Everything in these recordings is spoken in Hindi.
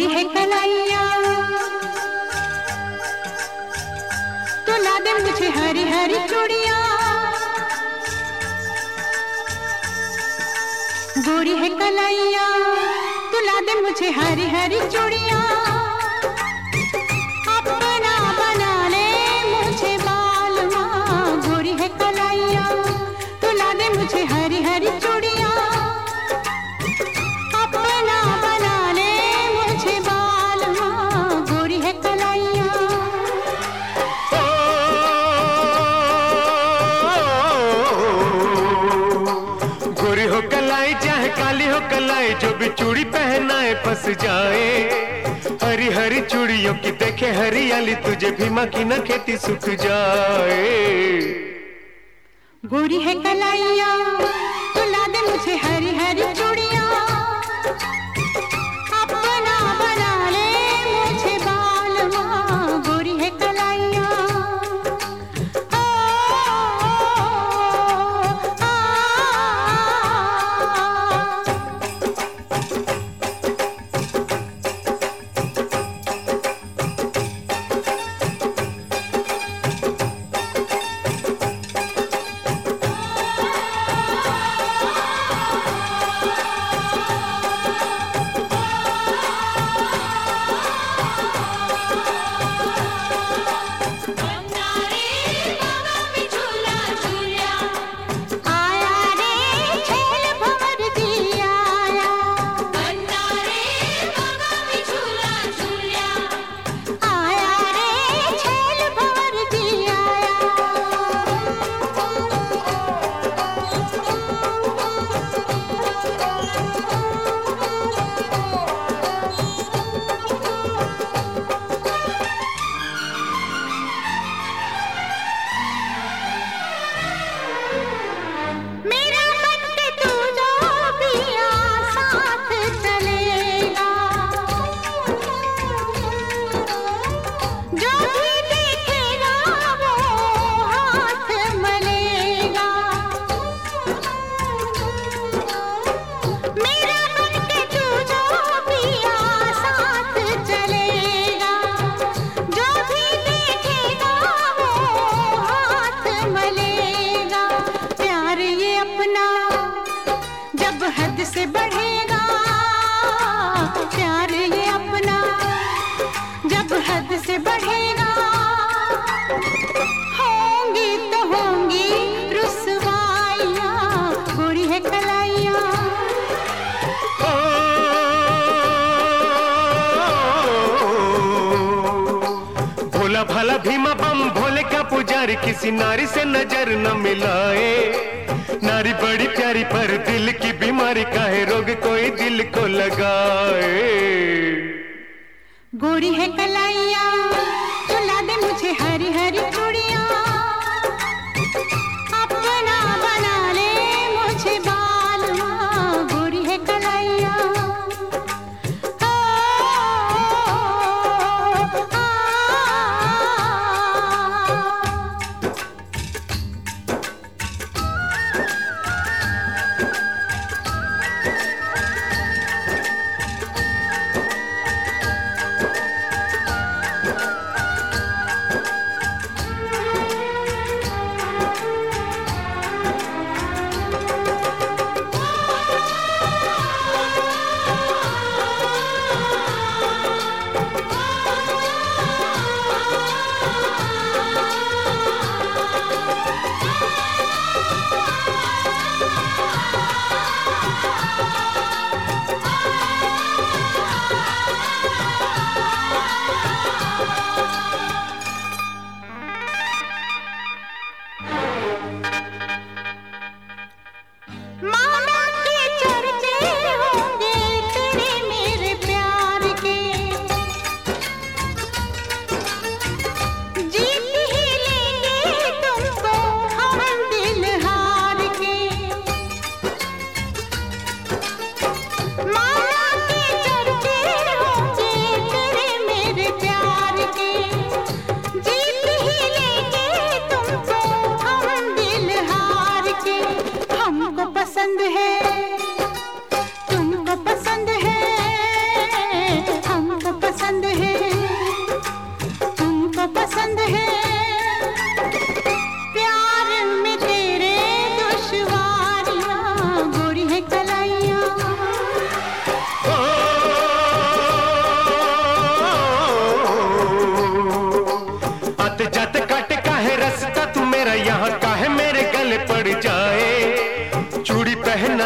गोरी है कलाइया तो ला दे मुझे हरी हरी चूड़िया। गोरी है कलाइया तो ला दे मुझे हरी हरी चूड़िया। अपना बना ले मुझे बालमा। गोरी है कलाइया तो ला दे मुझे हरी हरी चूड़िया। गोरी हो कलाई चाहे काली हो कलाई, जो भी चूड़ी पहनाए फंस जाए। हरी हरी चूड़ियों की देखे हरियाली, तुझे भी माँ की न खेती सूख जाए। गोरी है कलाइया तो ला दे मुझे हरी हरी चूड़िया। अपना बना ले मुझे बालमा। गोरी है कलाइया जब हद से बढ़ेगा। प्यार ये अपना जब हद से बढ़ेगा। होंगी तो होंगी रुसवाइयाँ। गोरी है कलाइया भोला भाला भीमा बम भोले का पुजारी, किसी नारी से नजर न मिलाए। नारी बड़ी प्यारी पर दिल की बीमारी, काहे रोग कोई दिल को लगाए। गोरी है कलाइया तो ला दे मुझे हरी हरी चूड़िया। अपना बना ले मुझे बालमा। गोरी है कलाइया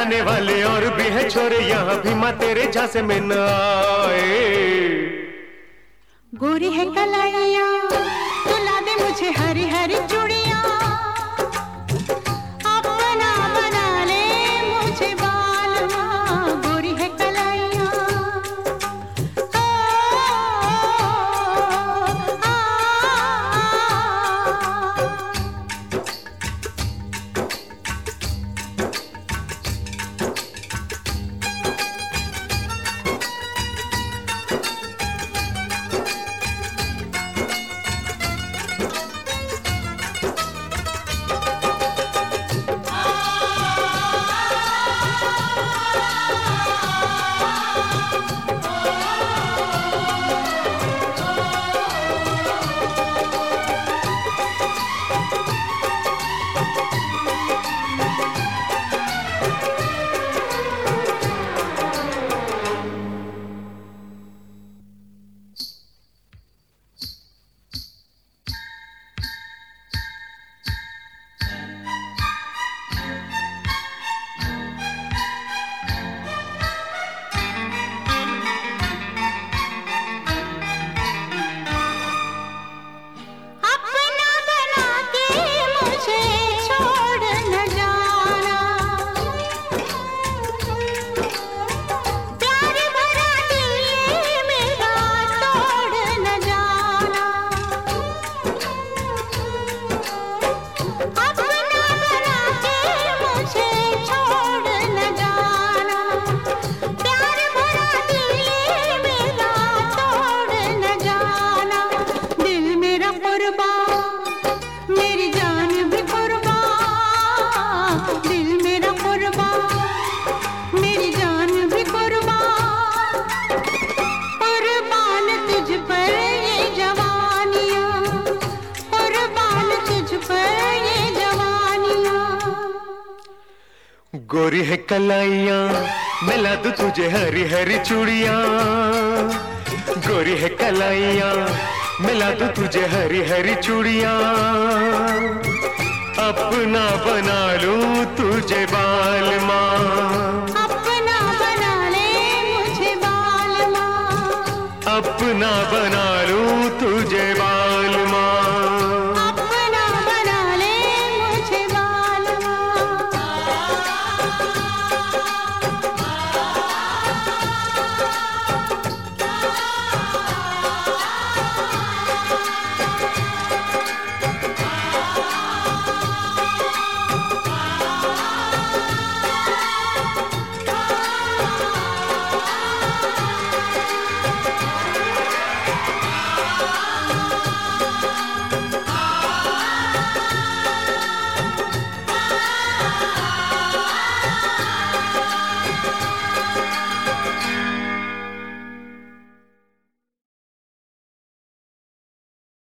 जाने वाले और भी है छोरे यहाँ भी माँ तेरे झांसे में न आए। गोरी है कलाइया तो ला दे मुझे हरी हरी चूड़ियाँ, अपना बना ले मुझे बालमा। गोरी है कलाइया गोरी है कलाइया मिला दूं तुझे हरी हरी चूड़ियाँ। गोरी है कलाइया मिला दूं तुझे हरी हरी चूड़ियाँ, अपना बना लूं तुझे बालमा। अपना बना ले मुझे बालमा, अपना बना